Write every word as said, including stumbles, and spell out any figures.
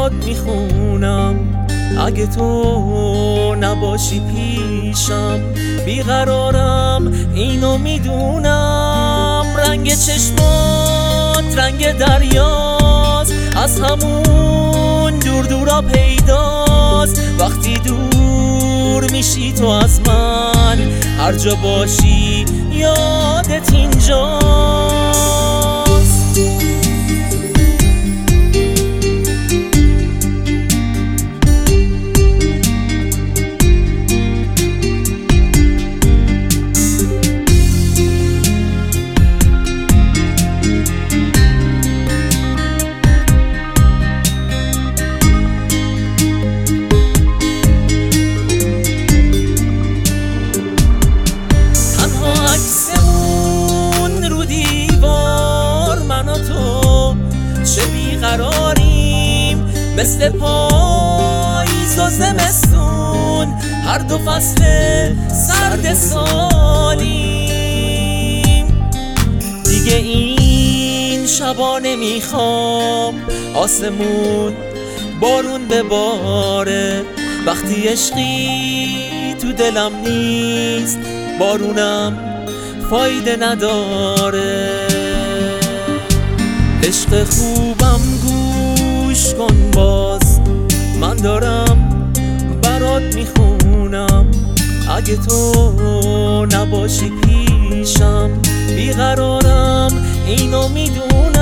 برات میخونم. اگه تو نباشی پیشم بیقرارم، اینو میدونم. رنگ چشمات رنگ دریاست، از همون دور دورا پیداست. وقتی دور میشی تو از من، هر جا باشی یادت اینجاست. قراریم مثل پاییز و زمستون، هر دو فصل سرد سالیم. دیگه این شبا نمیخوام آسمون بارون بباره. وقتی عشقی تو دلم نیست، بارونم فایده نداره. عشق خوبم گوش کن باز، من دارم برات میخونم. اگه تو نباشی پیشم بیقرارم، اینو میدونم.